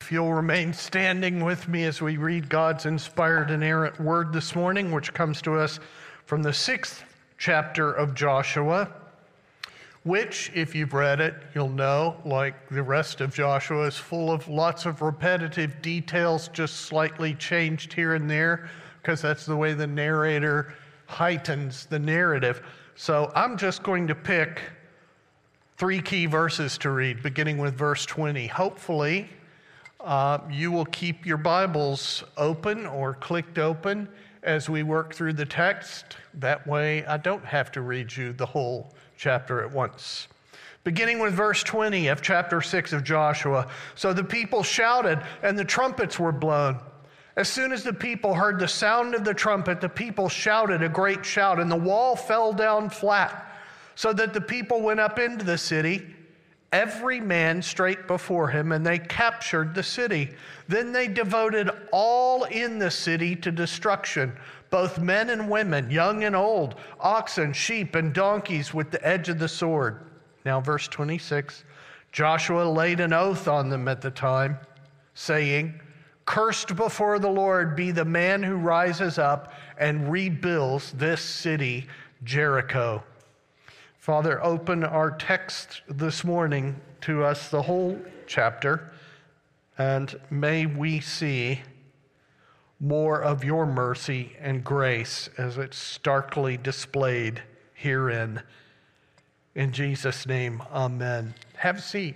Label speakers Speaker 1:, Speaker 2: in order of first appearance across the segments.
Speaker 1: If you'll remain standing with me as we read God's inspired, inerrant word this morning, which comes to us from the 6th chapter of Joshua, which, if you've read it, you'll know, like the rest of Joshua, is full of lots of repetitive details, just slightly changed here and there, because that's the way the narrator heightens the narrative. So I'm just going to pick 3 key verses to read, beginning with verse 20. Hopefully, you will keep your Bibles open or clicked open as we work through the text. That way, I don't have to read you the whole chapter at once. Beginning with verse 20 of chapter 6 of Joshua. So the people shouted, and the trumpets were blown. As soon as the people heard the sound of the trumpet, the people shouted a great shout, and the wall fell down flat, so that the people went up into the city, every man straight before him, and they captured the city. Then they devoted all in the city to destruction, both men and women, young and old, oxen, sheep, and donkeys with the edge of the sword. Now, verse 26, Joshua laid an oath on them at the time, saying, "Cursed before the Lord be the man who rises up and rebuilds this city, Jericho." Father, open our text this morning to us, the whole chapter, and may we see more of your mercy and grace as it's starkly displayed herein. In Jesus' name, amen. Have a seat.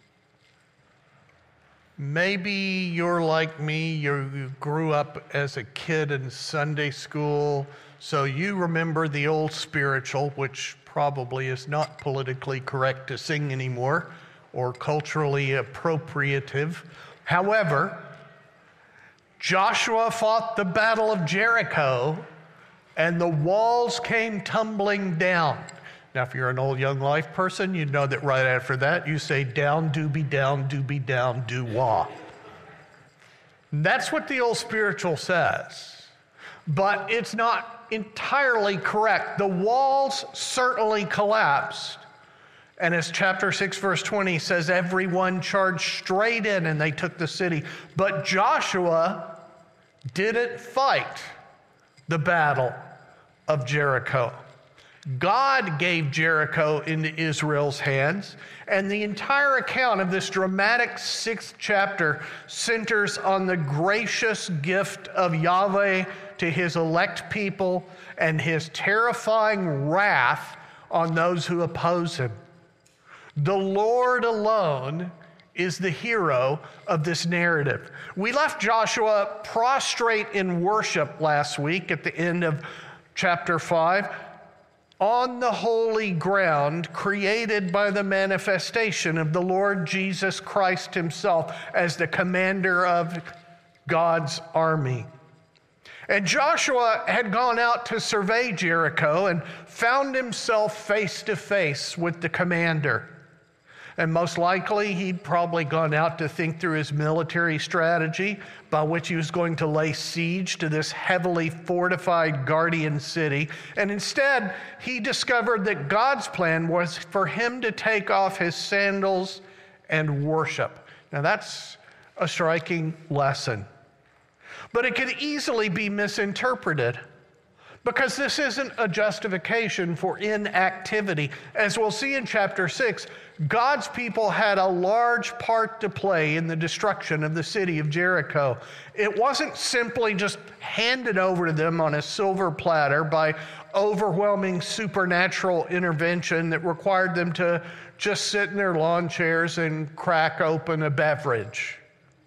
Speaker 1: Maybe you're like me, you grew up as a kid in Sunday school, so you remember the old spiritual, which probably is not politically correct to sing anymore or culturally appropriative. However, Joshua fought the Battle of Jericho, and the walls came tumbling down. Now, if you're an old Young Life person, you know that right after that, you say, down, doobie down, do-wah. That's what the old spiritual says. But it's not entirely correct. The walls certainly collapsed. And as chapter 6, verse 20 says, everyone charged straight in and they took the city. But Joshua didn't fight the battle of Jericho. God gave Jericho into Israel's hands, and the entire account of this dramatic 6th chapter centers on the gracious gift of Yahweh to his elect people and his terrifying wrath on those who oppose him. The Lord alone is the hero of this narrative. We left Joshua prostrate in worship last week at the end of chapter 5 on the holy ground created by the manifestation of the Lord Jesus Christ himself as the commander of God's army. And Joshua had gone out to survey Jericho and found himself face to face with the commander. And most likely, he'd probably gone out to think through his military strategy by which he was going to lay siege to this heavily fortified guardian city. And instead, he discovered that God's plan was for him to take off his sandals and worship. Now, that's a striking lesson. But it could easily be misinterpreted, because this isn't a justification for inactivity. As we'll see in chapter 6, God's people had a large part to play in the destruction of the city of Jericho. It wasn't simply just handed over to them on a silver platter by overwhelming supernatural intervention that required them to just sit in their lawn chairs and crack open a beverage.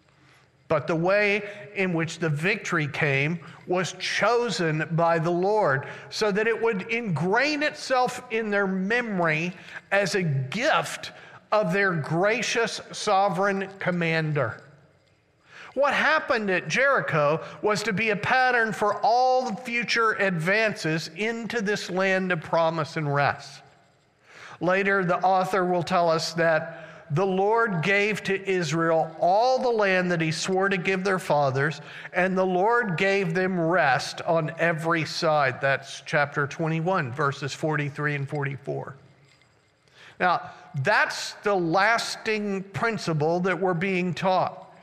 Speaker 1: But the way in which the victory came was chosen by the Lord so that it would ingrain itself in their memory as a gift of their gracious sovereign commander. What happened at Jericho was to be a pattern for all the future advances into this land of promise and rest. Later, the author will tell us that the Lord gave to Israel all the land that he swore to give their fathers, and the Lord gave them rest on every side. That's chapter 21, verses 43 and 44. Now, that's the lasting principle that we're being taught.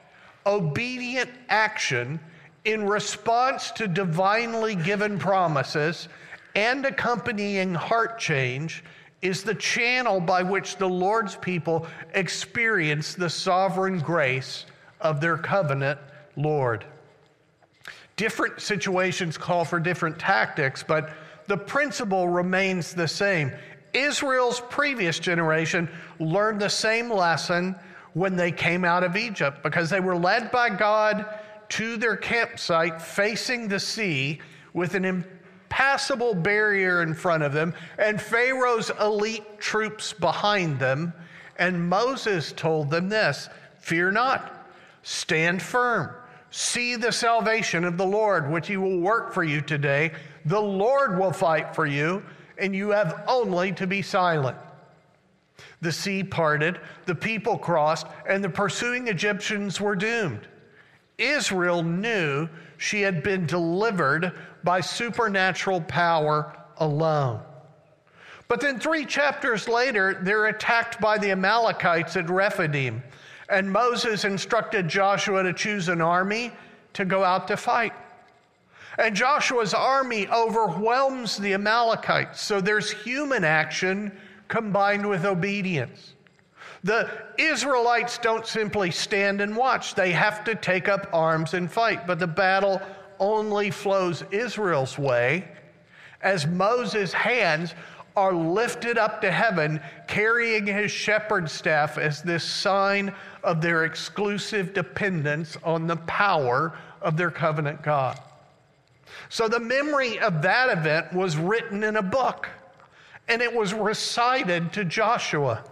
Speaker 1: obedient action in response to divinely given promises and accompanying heart change is the channel by which the Lord's people experience the sovereign grace of their covenant Lord. Different situations call for different tactics, but the principle remains the same. Israel's previous generation learned the same lesson when they came out of Egypt, because they were led by God to their campsite facing the sea with an impassable barrier in front of them and Pharaoh's elite troops behind them. And Moses told them this: "Fear not, stand firm, see the salvation of the Lord, which he will work for you today. The Lord will fight for you, and you have only to be silent." The sea parted, the people crossed, and the pursuing Egyptians were doomed. Israel knew she had been delivered by supernatural power alone. But then 3 chapters later, they're attacked by the Amalekites at Rephidim, and Moses instructed Joshua to choose an army to go out to fight. And Joshua's army overwhelms the Amalekites, so there's human action combined with obedience. The Israelites don't simply stand and watch. They have to take up arms and fight. But the battle only flows Israel's way as Moses' hands are lifted up to heaven, carrying his shepherd's staff as this sign of their exclusive dependence on the power of their covenant God. So the memory of that event was written in a book, and it was recited to Joshua.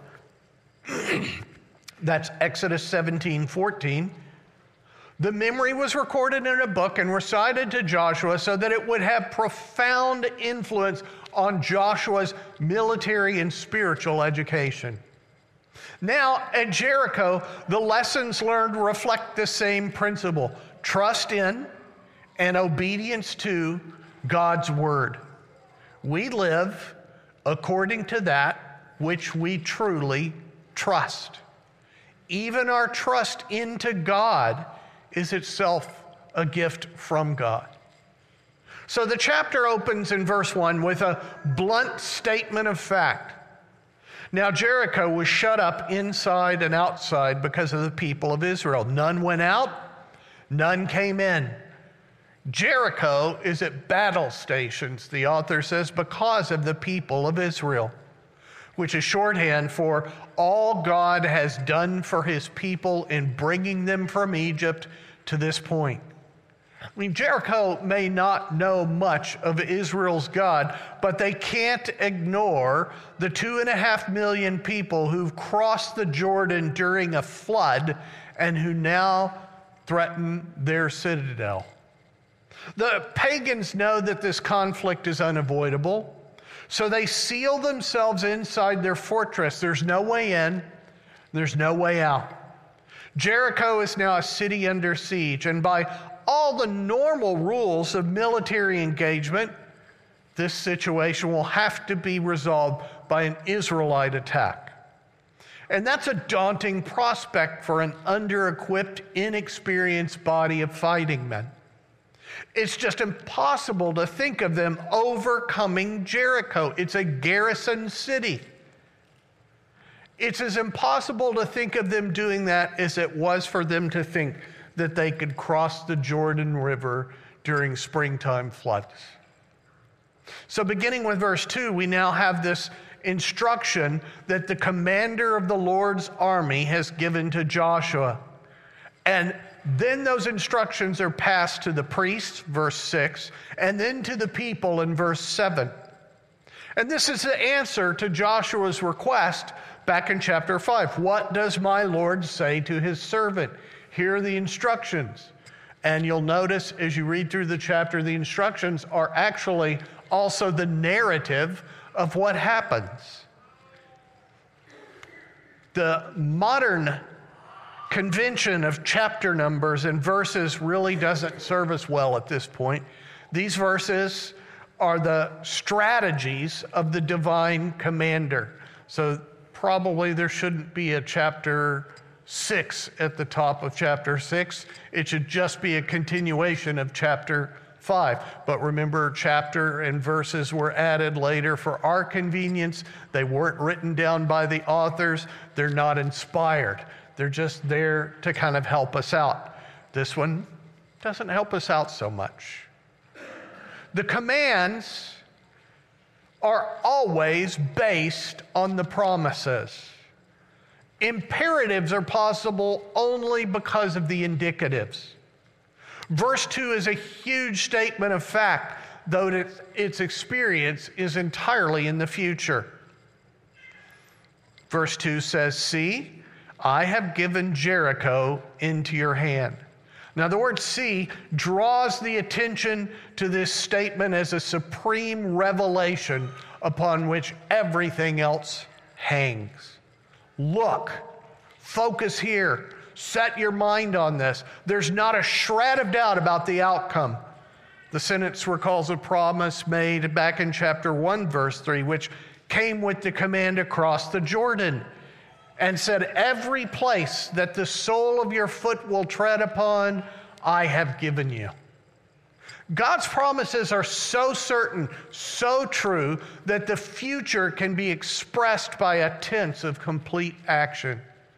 Speaker 1: That's Exodus 17:14. The memory was recorded in a book and recited to Joshua so that it would have profound influence on Joshua's military and spiritual education. Now, at Jericho, the lessons learned reflect the same principle: trust in and obedience to God's word. We live according to that which we truly trust. Even our trust into God is itself a gift from God. So the chapter opens in verse 1 with a blunt statement of fact. Now Jericho was shut up inside and outside because of the people of Israel. None went out, none came in. Jericho is at battle stations, the author says, because of the people of Israel, which is shorthand for all God has done for his people in bringing them from Egypt to this point. I mean, Jericho may not know much of Israel's God, but they can't ignore the 2.5 million people who've crossed the Jordan during a flood and who now threaten their citadel. The pagans know that this conflict is unavoidable, so they seal themselves inside their fortress. There's no way in, there's no way out. Jericho is now a city under siege, and by all the normal rules of military engagement, this situation will have to be resolved by an Israelite attack. And that's a daunting prospect for an under-equipped, inexperienced body of fighting men. It's just impossible to think of them overcoming Jericho. It's a garrison city. It's as impossible to think of them doing that as it was for them to think that they could cross the Jordan River during springtime floods. So beginning with verse 2, we now have this instruction that the commander of the Lord's army has given to Joshua. And then those instructions are passed to the priests, verse 6, and then to the people in verse 7. And this is the answer to Joshua's request back in chapter 5. What does my Lord say to his servant? Here are the instructions. And you'll notice as you read through the chapter, the instructions are actually also the narrative of what happens. The modern convention of chapter numbers and verses really doesn't serve us well at this point. These verses are the strategies of the divine commander. So probably there shouldn't be a chapter 6 at the top of chapter 6. It should just be a continuation of chapter 5. But remember, chapter and verses were added later for our convenience. They weren't written down by the authors. They're not inspired. They're just there to kind of help us out. This one doesn't help us out so much. The commands are always based on the promises. Imperatives are possible only because of the indicatives. Verse 2 is a huge statement of fact, though its experience is entirely in the future. Verse 2 says, "See, I have given Jericho into your hand." Now, the word "see" draws the attention to this statement as a supreme revelation upon which everything else hangs. Look, focus here, set your mind on this. There's not a shred of doubt about the outcome. The sentence recalls a promise made back in chapter 1, verse 3, which came with the command to cross the Jordan, and said, "Every place that the sole of your foot will tread upon, I have given you." God's promises are so certain, so true, that the future can be expressed by a tense of complete action.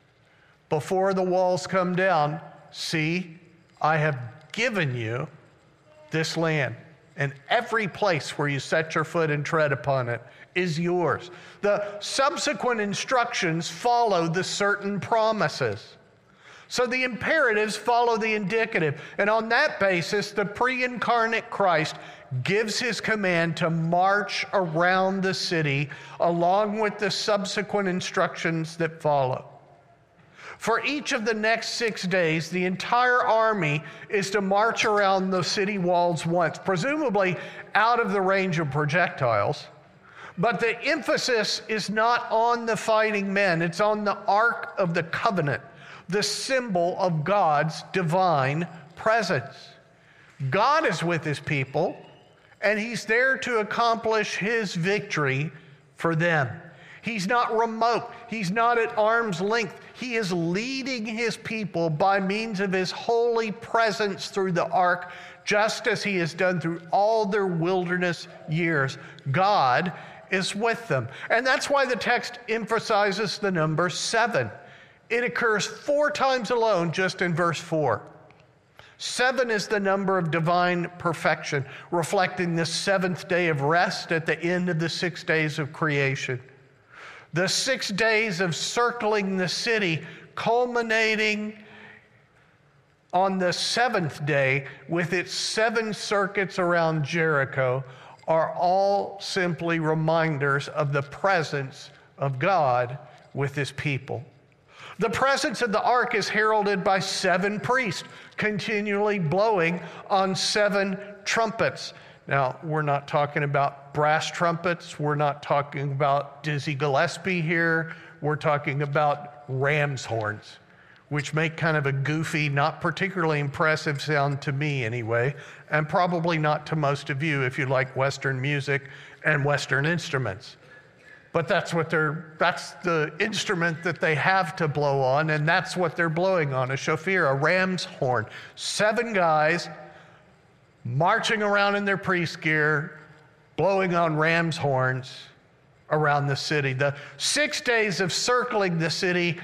Speaker 1: Before the walls come down, "See, I have given you this land, and every place where you set your foot and tread upon it is yours." The subsequent instructions follow the certain promises. So the imperatives follow the indicative. And on that basis, the pre-incarnate Christ gives his command to march around the city along with the subsequent instructions that follow. For each of the next 6 days, the entire army is to march around the city walls once, presumably out of the range of projectiles. But the emphasis is not on the fighting men. It's on the Ark of the Covenant, the symbol of God's divine presence. God is with his people, and he's there to accomplish his victory for them. He's not remote. He's not at arm's length. He is leading his people by means of his holy presence through the ark, just as he has done through all their wilderness years. God is with them. And that's why the text emphasizes the number 7. It occurs 4 times alone just in verse 4. 7 is the number of divine perfection, reflecting the 7th day of rest at the end of the 6 days of creation. The 6 days of circling the city, culminating on the 7th day with its 7 circuits around Jericho, are all simply reminders of the presence of God with his people. The presence of the ark is heralded by 7 priests continually blowing on 7 trumpets. Now, we're not talking about brass trumpets. We're not talking about Dizzy Gillespie here. We're talking about ram's horns, which make kind of a goofy, not particularly impressive sound to me anyway, and probably not to most of you if you like Western music and Western instruments. But that's the instrument that they have to blow on, and that's what they're blowing on, a shofar, a ram's horn. 7 guys marching around in their priest gear, blowing on ram's horns around the city. The 6 days of circling the city,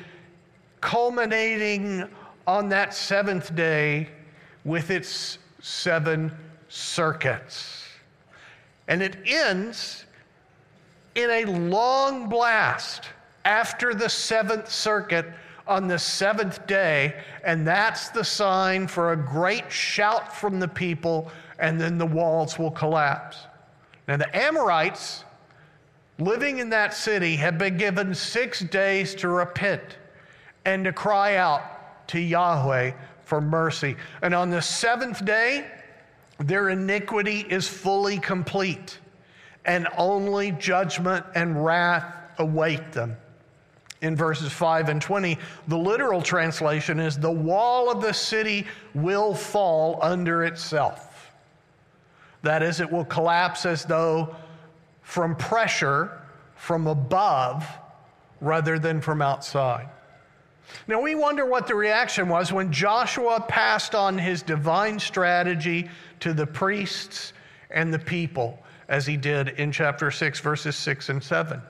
Speaker 1: culminating on that 7th day with its 7 circuits. And it ends in a long blast after the 7th circuit on the 7th day, and that's the sign for a great shout from the people, and then the walls will collapse. Now, the Amorites living in that city have been given 6 days to repent and to cry out to Yahweh for mercy. And on the 7th day, their iniquity is fully complete, and only judgment and wrath await them. In verses 5 and 20, the literal translation is, "The wall of the city will fall under itself." That is, it will collapse as though from pressure from above rather than from outside. Now we wonder what the reaction was when Joshua passed on his divine strategy to the priests and the people, as he did in chapter 6, verses 6 and 7.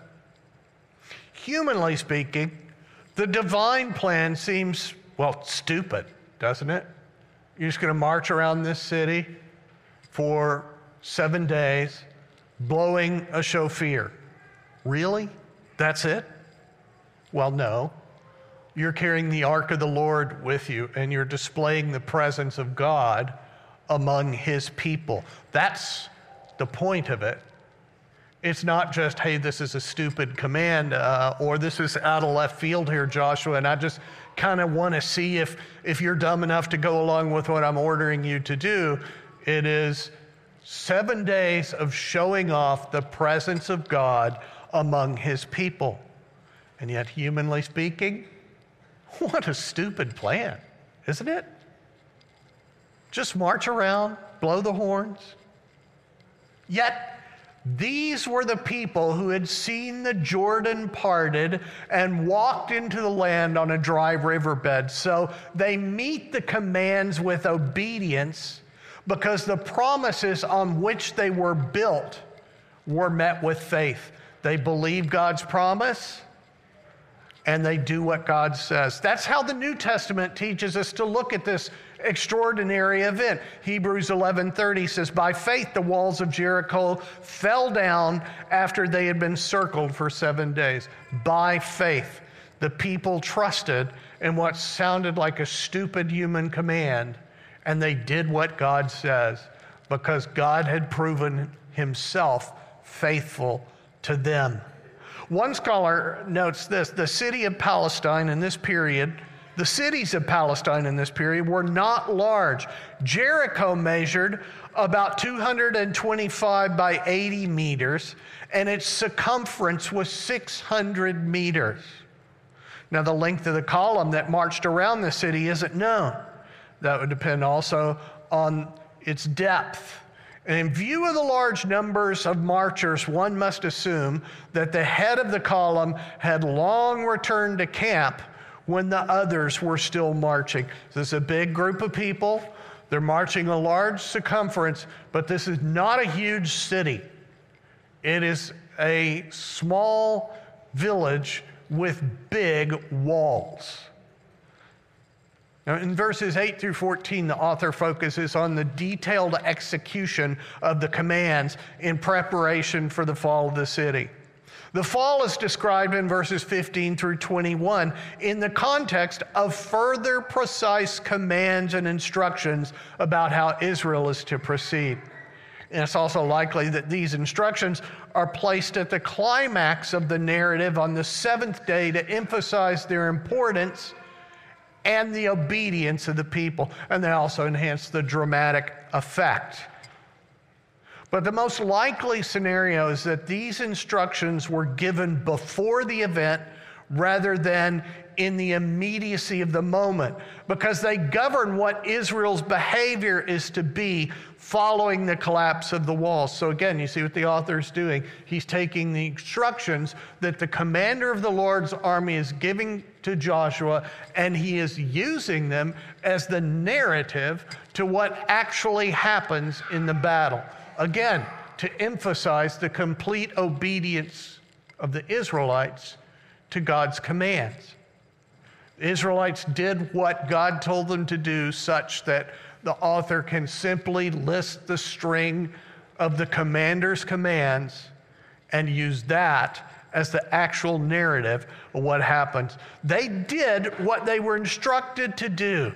Speaker 1: Humanly speaking, the divine plan seems, well, stupid, doesn't it? You're just going to march around this city for 7 days, blowing a shofar. Really? That's it? Well, no. You're carrying the ark of the Lord with you, and you're displaying the presence of God among his people. That's the point of it. It's not just, hey, this is a stupid command, or this is out of left field here, Joshua, and I just kind of want to see if you're dumb enough to go along with what I'm ordering you to do. It is 7 days of showing off the presence of God among his people. And yet, humanly speaking, what a stupid plan, isn't it? Just march around, blow the horns. Yet, these were the people who had seen the Jordan parted and walked into the land on a dry riverbed. So they meet the commands with obedience because the promises on which they were built were met with faith. They believe God's promise, and they do what God says. That's how the New Testament teaches us to look at this extraordinary event. Hebrews 11:30 says, by faith the walls of Jericho fell down after they had been circled for 7 days. By faith, the people trusted in what sounded like a stupid human command, and they did what God says because God had proven himself faithful to them. One scholar notes this: the city of Palestine in this period, the cities of Palestine in this period were not large. Jericho measured about 225 by 80 meters, and its circumference was 600 meters. Now, the length of the column that marched around the city isn't known. That would depend also on its depth. And in view of the large numbers of marchers, one must assume that the head of the column had long returned to camp when the others were still marching. This is a big group of people. They're marching a large circumference, but this is not a huge city. It is a small village with big walls. Now, in verses 8 through 14, the author focuses on the detailed execution of the commands in preparation for the fall of the city. The fall is described in verses 15 through 21 in the context of further precise commands and instructions about how Israel is to proceed. And it's also likely that these instructions are placed at the climax of the narrative on the seventh day to emphasize their importance and the obedience of the people. And they also enhance the dramatic effect. But the most likely scenario is that these instructions were given before the event rather than in the immediacy of the moment, because they govern what Israel's behavior is to be following the collapse of the walls. So again, you see what the author's doing. He's taking the instructions that the commander of the Lord's army is giving to Joshua, and he is using them as the narrative to what actually happens in the battle. Again, to emphasize the complete obedience of the Israelites to God's commands. The Israelites did what God told them to do, such that the author can simply list the string of the commander's commands and use that as the actual narrative of what happens. They did what they were instructed to do.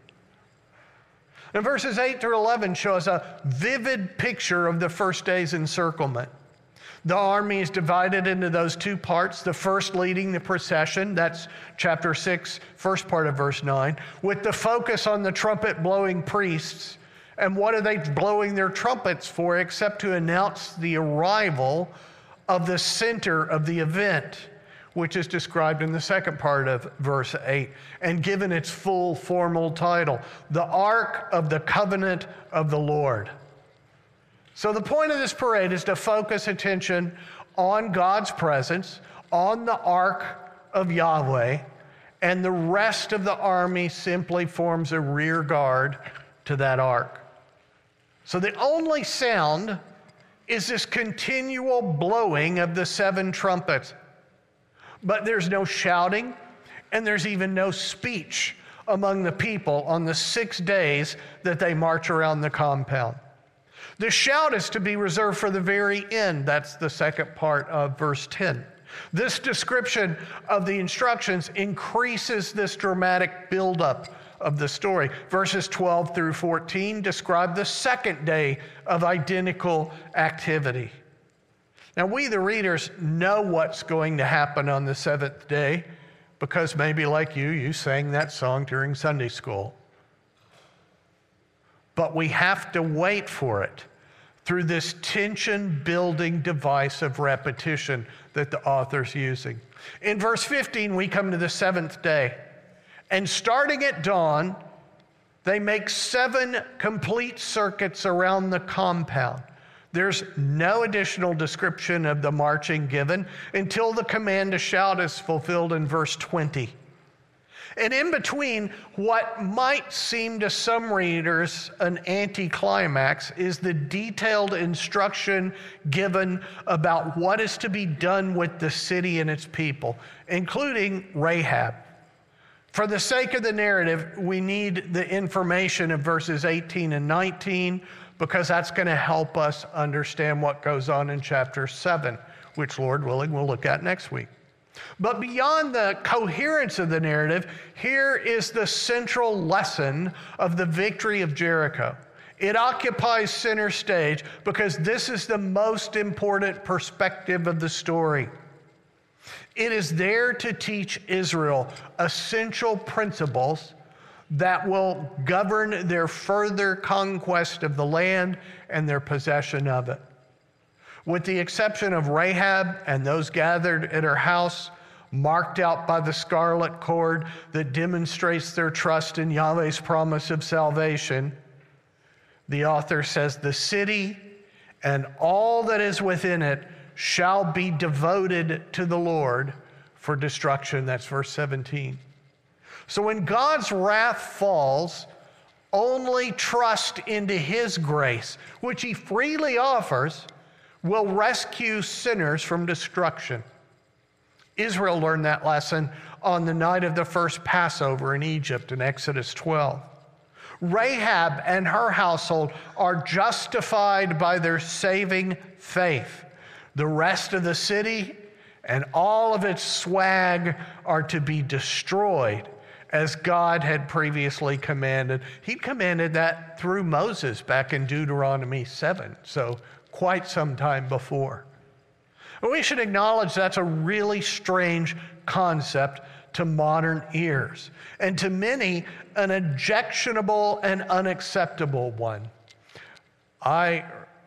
Speaker 1: And verses 8 through 11 show us a vivid picture of the first day's encirclement. The army is divided into those two parts, the first leading the procession, that's chapter 6, first part of verse 9, with the focus on the trumpet-blowing priests. And what are they blowing their trumpets for except to announce the arrival of the center of the event, which is described in the second part of verse 8 and given its full formal title, the Ark of the Covenant of the Lord. So the point of this parade is to focus attention on God's presence, on the Ark of Yahweh, and the rest of the army simply forms a rear guard to that ark. So the only sound is this continual blowing of the 7 trumpets. But there's no shouting, and there's even no speech among the people on the 6 days that they march around the compound. The shout is to be reserved for the very end. That's the second part of verse 10. This description of the instructions increases this dramatic buildup of the story. Verses 12 through 14 describe the second day of identical activity. Now, we, the readers, know what's going to happen on the 7th day because maybe like you sang that song during Sunday school. But we have to wait for it through this tension-building device of repetition that the author's using. In verse 15, we come to the 7th day. And starting at dawn, they make 7 complete circuits around the compound. There's no additional description of the marching given until the command to shout is fulfilled in verse 20. And in between, what might seem to some readers an anticlimax is the detailed instruction given about what is to be done with the city and its people, including Rahab. For the sake of the narrative, we need the information of verses 18 and 19 because that's going to help us understand what goes on in chapter 7, which, Lord willing, we'll look at next week. But beyond the coherence of the narrative, here is the central lesson of the victory of Jericho. It occupies center stage because this is the most important perspective of the story. It is there to teach Israel essential principles that will govern their further conquest of the land and their possession of it. With the exception of Rahab and those gathered at her house, marked out by the scarlet cord that demonstrates their trust in Yahweh's promise of salvation, the author says, the city and all that is within it shall be devoted to the Lord for destruction. That's verse 17. So when God's wrath falls, only trust into his grace, which he freely offers, will rescue sinners from destruction. Israel learned that lesson on the night of the first Passover in Egypt in Exodus 12. Rahab and her household are justified by their saving faith. The rest of the city and all of its swag are to be destroyed as God had previously commanded. He commanded that through Moses back in Deuteronomy 7, so quite some time before. We should acknowledge that's a really strange concept to modern ears, and to many, an objectionable and unacceptable one. I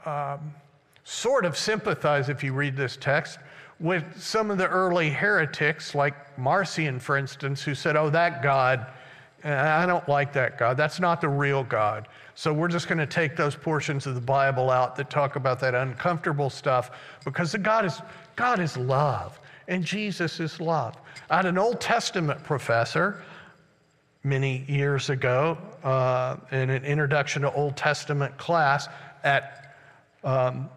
Speaker 1: sort of sympathize, if you read this text, with some of the early heretics, like Marcion, for instance, who said, oh, that God, I don't like that God. That's not the real God. So we're just going to take those portions of the Bible out that talk about that uncomfortable stuff because God is love, and Jesus is love. I had an Old Testament professor many years ago in an introduction to Old Testament class at a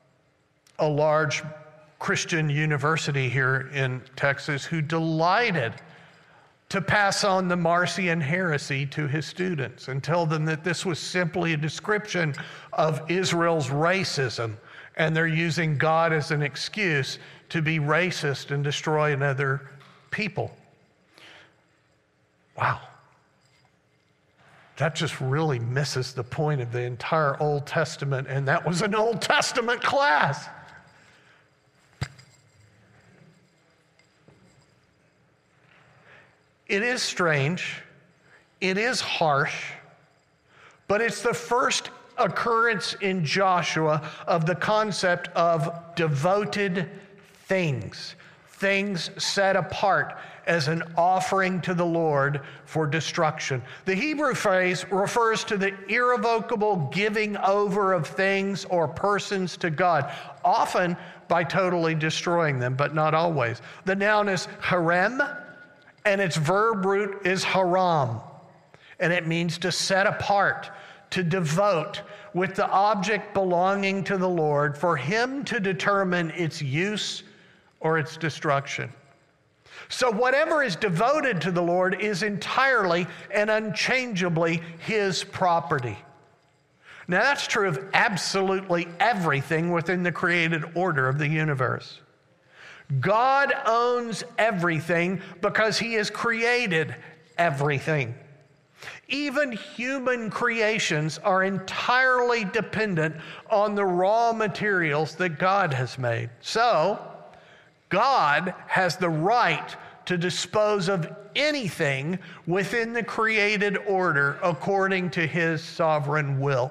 Speaker 1: large Christian university here in Texas who delighted to pass on the Marcion heresy to his students and tell them that this was simply a description of Israel's racism, and they're using God as an excuse to be racist and destroy another people. Wow. That just really misses the point of the entire Old Testament, and that was an Old Testament class. It is strange, it is harsh, but it's the first occurrence in Joshua of the concept of devoted things, things set apart as an offering to the Lord for destruction. The Hebrew phrase refers to the irrevocable giving over of things or persons to God, often by totally destroying them, but not always. The noun is harem, and its verb root is haram, and it means to set apart, to devote, with the object belonging to the Lord, for him to determine its use or its destruction. So whatever is devoted to the Lord is entirely and unchangeably his property. Now that's true of absolutely everything within the created order of the universe. God owns everything because he has created everything. Even human creations are entirely dependent on the raw materials that God has made. So, God has the right to dispose of anything within the created order according to his sovereign will.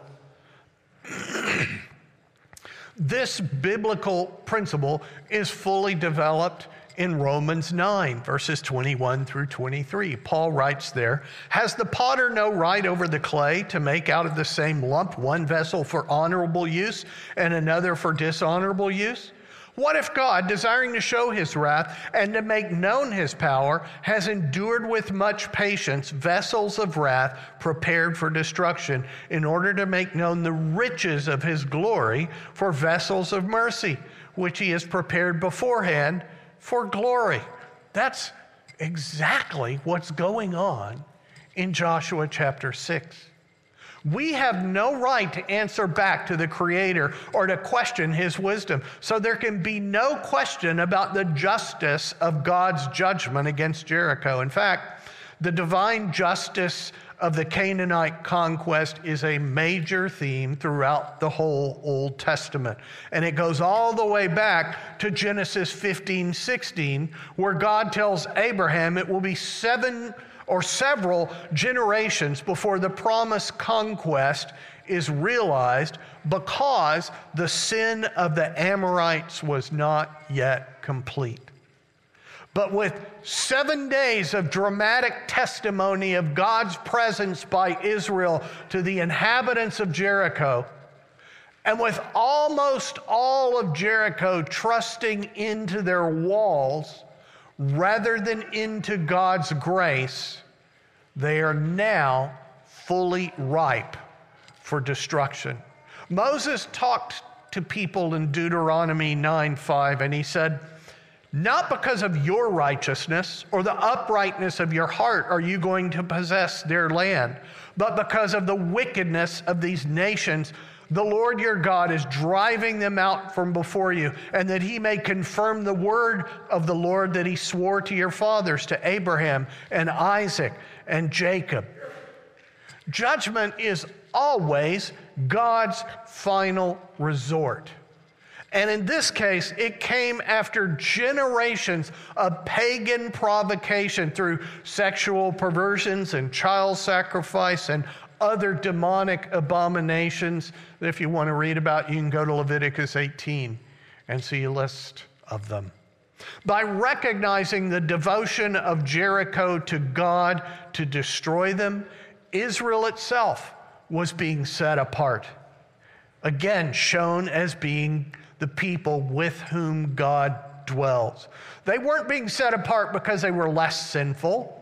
Speaker 1: This biblical principle is fully developed in Romans 9, verses 21 through 23. Paul writes there, "Has the potter no right over the clay to make out of the same lump one vessel for honorable use and another for dishonorable use? What if God, desiring to show his wrath and to make known his power, has endured with much patience vessels of wrath prepared for destruction, in order to make known the riches of his glory for vessels of mercy, which he has prepared beforehand for glory?" That's exactly what's going on in Joshua chapter 6. We have no right to answer back to the Creator or to question his wisdom. So there can be no question about the justice of God's judgment against Jericho. In fact, the divine justice of the Canaanite conquest is a major theme throughout the whole Old Testament. And it goes all the way back to Genesis 15:16, where God tells Abraham it will be several generations before the promised conquest is realized, because the sin of the Amorites was not yet complete. But with 7 days of dramatic testimony of God's presence by Israel to the inhabitants of Jericho, and with almost all of Jericho trusting into their walls rather than into God's grace, they are now fully ripe for destruction. Moses talked to people in Deuteronomy 9:5, and he said, "Not because of your righteousness or the uprightness of your heart are you going to possess their land, but because of the wickedness of these nations, the Lord your God is driving them out from before you, and that he may confirm the word of the Lord that he swore to your fathers, to Abraham and Isaac and Jacob." Judgment is always God's final resort. And in this case, it came after generations of pagan provocation through sexual perversions and child sacrifice and other demonic abominations that, if you want to read about, you can go to Leviticus 18 and see a list of them. By recognizing the devotion of Jericho to God to destroy them, Israel itself was being set apart, again shown as being the people with whom God dwells. They weren't being set apart because they were less sinful.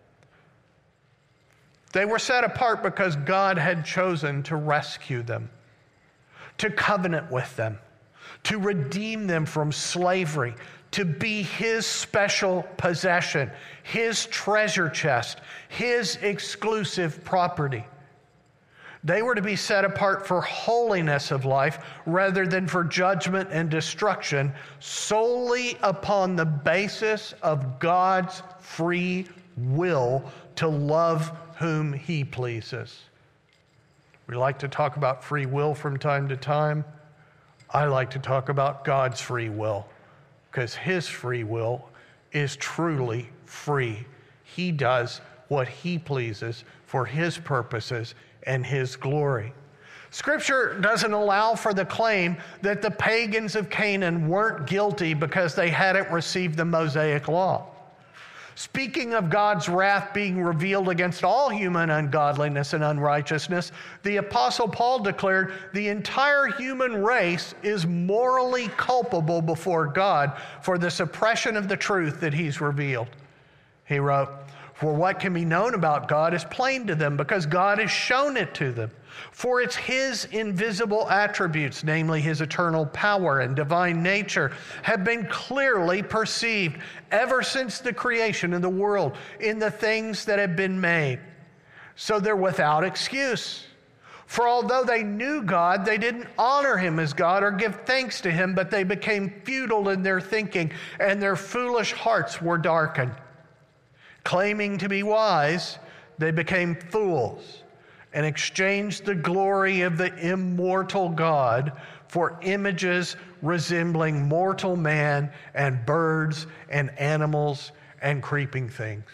Speaker 1: They were set apart because God had chosen to rescue them, to covenant with them, to redeem them from slavery, to be his special possession, his treasure chest, his exclusive property. They were to be set apart for holiness of life rather than for judgment and destruction, solely upon the basis of God's free will to love whom he pleases. We like to talk about free will from time to time. I like to talk about God's free will, because his free will is truly free. He does what he pleases for his purposes and his glory. Scripture doesn't allow for the claim that the pagans of Canaan weren't guilty because they hadn't received the Mosaic law. Speaking of God's wrath being revealed against all human ungodliness and unrighteousness, the Apostle Paul declared the entire human race is morally culpable before God for the suppression of the truth that he's revealed. He wrote, "For what can be known about God is plain to them, because God has shown it to them. For it's his invisible attributes, namely his eternal power and divine nature, have been clearly perceived ever since the creation of the world in the things that have been made. So they're without excuse. For although they knew God, they didn't honor him as God or give thanks to him, but they became futile in their thinking, and their foolish hearts were darkened. Claiming to be wise, they became fools and exchanged the glory of the immortal God for images resembling mortal man and birds and animals and creeping things."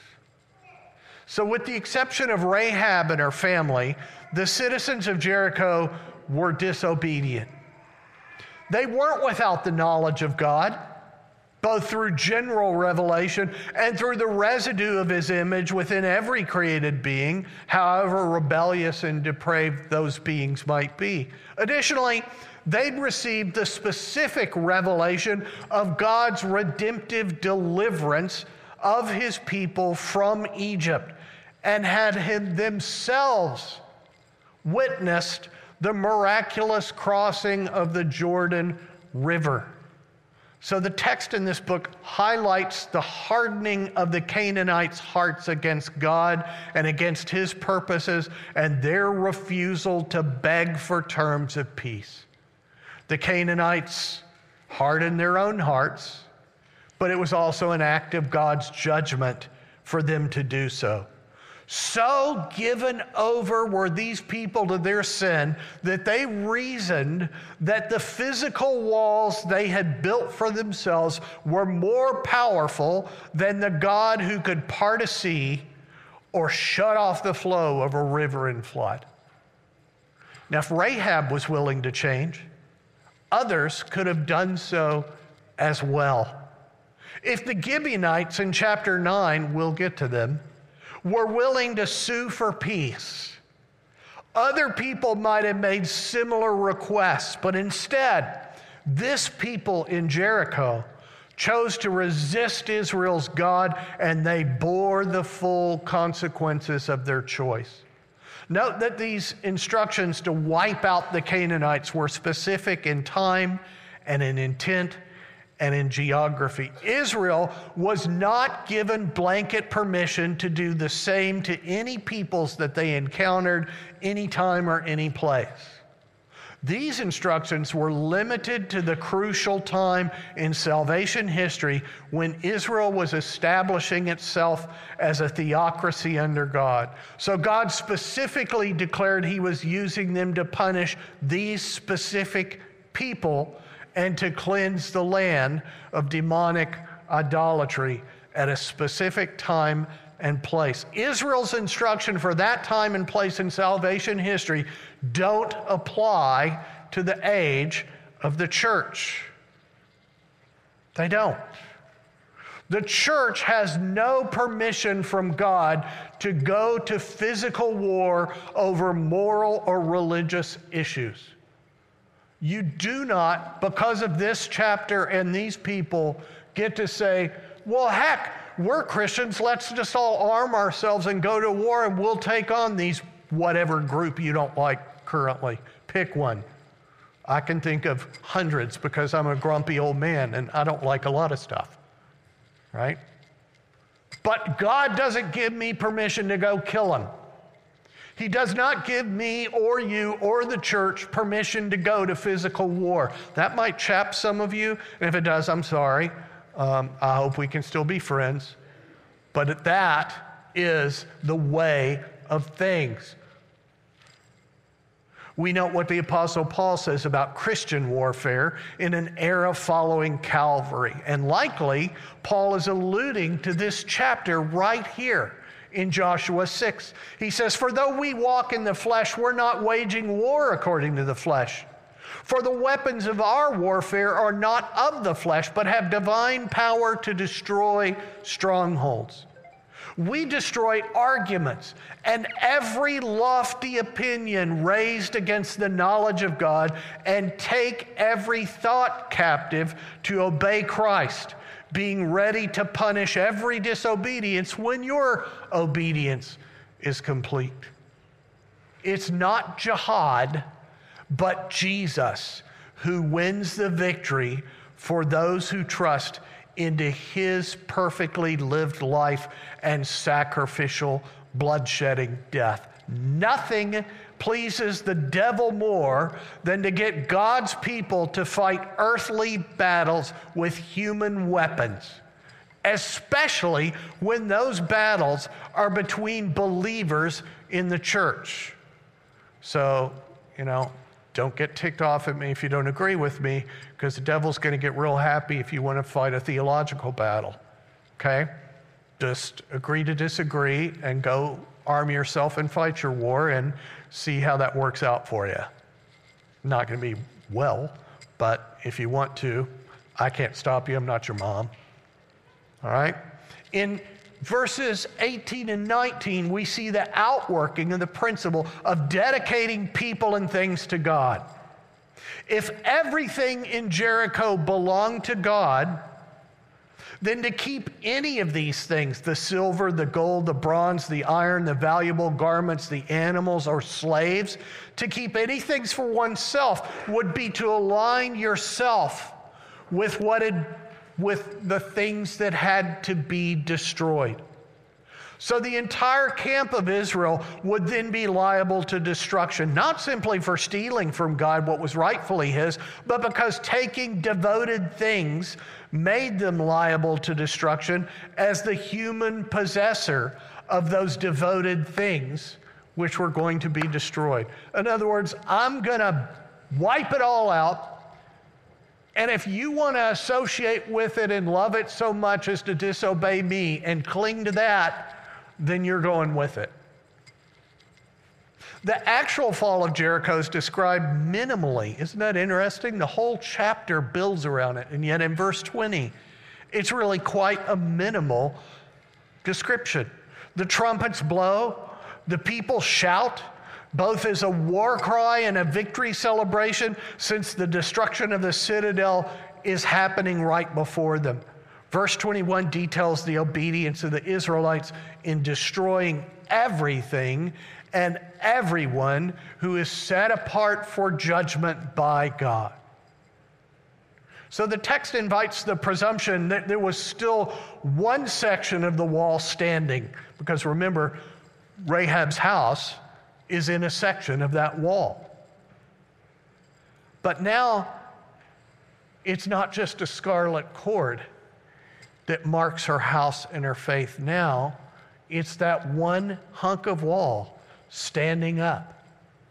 Speaker 1: So with the exception of Rahab and her family, the citizens of Jericho were disobedient. They weren't without the knowledge of God, both through general revelation and through the residue of his image within every created being, however rebellious and depraved those beings might be. Additionally, they'd received the specific revelation of God's redemptive deliverance of his people from Egypt, and had themselves witnessed the miraculous crossing of the Jordan River. So the text in this book highlights the hardening of the Canaanites' hearts against God and against his purposes, and their refusal to beg for terms of peace. The Canaanites hardened their own hearts, but it was also an act of God's judgment for them to do so. So given over were these people to their sin that they reasoned that the physical walls they had built for themselves were more powerful than the God who could part a sea or shut off the flow of a river in flood. Now, if Rahab was willing to change, others could have done so as well. If the Gibeonites in chapter 9, we'll get to them, were willing to sue for peace, other people might have made similar requests, but instead, this people in Jericho chose to resist Israel's God, and they bore the full consequences of their choice. Note that these instructions to wipe out the Canaanites were specific in time and in intent and in geography. Israel was not given blanket permission to do the same to any peoples that they encountered anytime or any place. These instructions were limited to the crucial time in salvation history when Israel was establishing itself as a theocracy under God. So God specifically declared he was using them to punish these specific people and to cleanse the land of demonic idolatry at a specific time and place. Israel's instruction for that time and place in salvation history don't apply to the age of the church. They don't. The church has no permission from God to go to physical war over moral or religious issues. You do not, because of this chapter and these people, get to say, well, heck, we're Christians, let's just all arm ourselves and go to war and we'll take on these whatever group you don't like currently. Pick one. I can think of hundreds because I'm a grumpy old man and I don't like a lot of stuff, right? But God doesn't give me permission to go kill them. He does not give me or you or the church permission to go to physical war. That might chap some of you, and if it does, I'm sorry. I hope we can still be friends. But that is the way of things. We note what the Apostle Paul says about Christian warfare in an era following Calvary. And likely, Paul is alluding to this chapter right here in Joshua 6. He says, "For though we walk in the flesh, we're not waging war according to the flesh. For the weapons of our warfare are not of the flesh, but have divine power to destroy strongholds. We destroy arguments and every lofty opinion raised against the knowledge of God and take every thought captive to obey Christ, being ready to punish every disobedience when your obedience is complete. It's not jihad, but Jesus who wins the victory for those who trust into his perfectly lived life and sacrificial bloodshedding death. Nothing pleases the devil more than to get God's people to fight earthly battles with human weapons, especially when those battles are between believers in the church. So, don't get ticked off at me if you don't agree with me, because the devil's going to get real happy if you want to fight a theological battle, okay? Just agree to disagree and go arm yourself and fight your war and see how that works out for you. Not going to be well, but if you want to, I can't stop you. I'm not your mom, all right? In verses 18 and 19, we see the outworking of the principle of dedicating people and things to God. If everything in Jericho belonged to God, then to keep any of these things, the silver, the gold, the bronze, the iron, the valuable garments, the animals, or slaves, to keep anything for oneself would be to align yourself with the things that had to be destroyed. So the entire camp of Israel would then be liable to destruction, not simply for stealing from God what was rightfully his, but because taking devoted things made them liable to destruction as the human possessor of those devoted things which were going to be destroyed. In other words, I'm going to wipe it all out. And if you want to associate with it and love it so much as to disobey me and cling to that, then you're going with it. The actual fall of Jericho is described minimally. Isn't that interesting? The whole chapter builds around it. And yet in verse 20, it's really quite a minimal description. The trumpets blow, the people shout, both as a war cry and a victory celebration, since the destruction of the citadel is happening right before them. Verse 21 details the obedience of the Israelites in destroying everything and everyone who is set apart for judgment by God. So the text invites the presumption that there was still one section of the wall standing, because remember, Rahab's house is in a section of that wall. But now, it's not just a scarlet cord that marks her house and her faith. Now, it's that one hunk of wall standing up.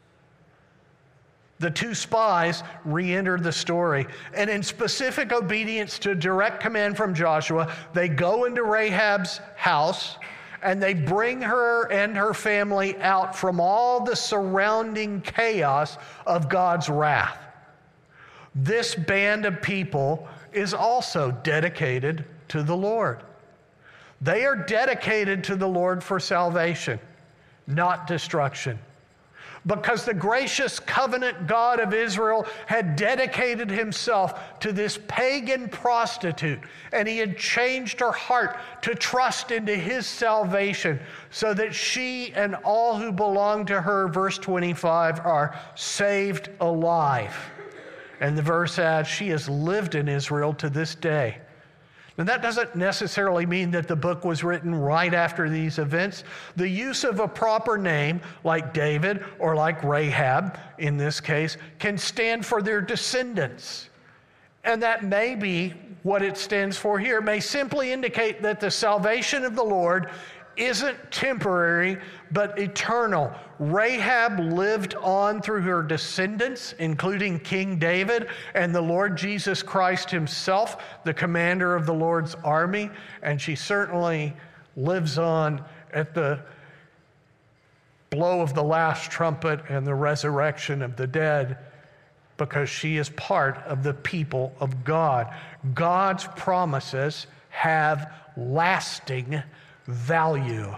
Speaker 1: The two spies re-enter the story, and in specific obedience to direct command from Joshua, they go into Rahab's house and they bring her and her family out from all the surrounding chaos of God's wrath. This band of people is also dedicated to the Lord. They are dedicated to the Lord for salvation, not destruction. Because the gracious covenant God of Israel had dedicated himself to this pagan prostitute, and he had changed her heart to trust into his salvation, so that she and all who belong to her, verse 25, are saved alive. And the verse adds, she has lived in Israel to this day. And that doesn't necessarily mean that the book was written right after these events. The use of a proper name, like David or like Rahab in this case, can stand for their descendants. And that may be what it stands for here. It may simply indicate that the salvation of the Lord isn't temporary, but eternal. Rahab lived on through her descendants, including King David and the Lord Jesus Christ himself, the commander of the Lord's army, and she certainly lives on at the blow of the last trumpet and the resurrection of the dead, because she is part of the people of God. God's promises have lasting value.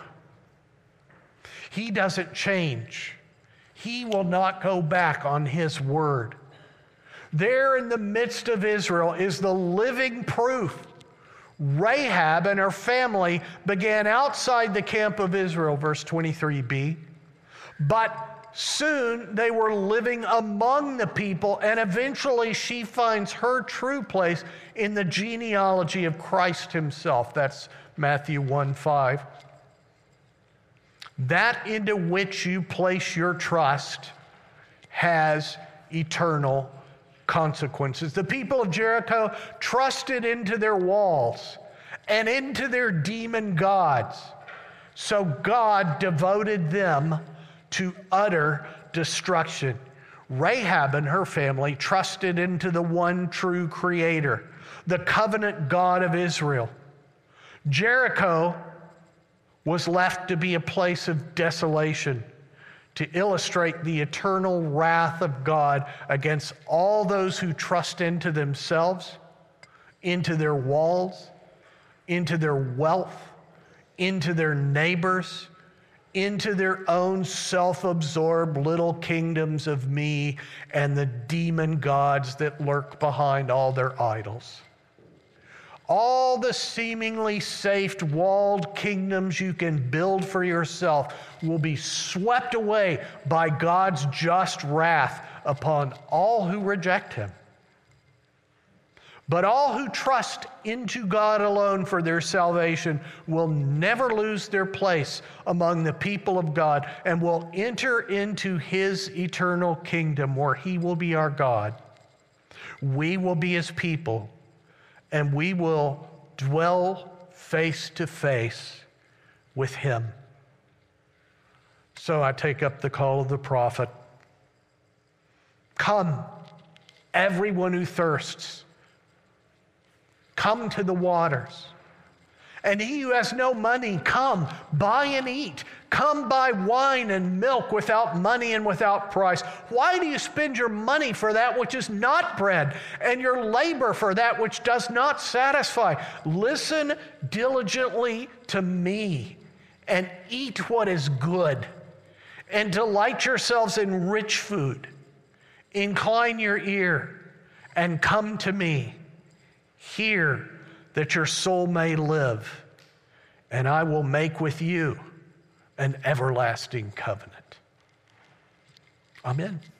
Speaker 1: He doesn't change. He will not go back on his word. There in the midst of Israel is the living proof. Rahab and her family began outside the camp of Israel, verse 23b. But soon they were living among the people, and eventually she finds her true place in the genealogy of Christ himself. That's Matthew 1:5. That into which you place your trust has eternal consequences. The people of Jericho trusted into their walls and into their demon gods. So God devoted them to utter destruction. Rahab and her family trusted into the one true Creator, the covenant God of Israel. Jericho was left to be a place of desolation, to illustrate the eternal wrath of God against all those who trust into themselves, into their walls, into their wealth, into their neighbors, into their own self-absorbed little kingdoms of me and the demon gods that lurk behind all their idols. All the seemingly safe walled kingdoms you can build for yourself will be swept away by God's just wrath upon all who reject him. But all who trust into God alone for their salvation will never lose their place among the people of God and will enter into his eternal kingdom where he will be our God. We will be his people, and we will dwell face to face with him. So I take up the call of the prophet. Come, everyone who thirsts. Come to the waters. And he who has no money, come, buy and eat. Come buy wine and milk without money and without price. Why do you spend your money for that which is not bread, and your labor for that which does not satisfy? Listen diligently to me, and eat what is good, and delight yourselves in rich food. Incline your ear, and come to me. Hear that your soul may live, and I will make with you an everlasting covenant. Amen.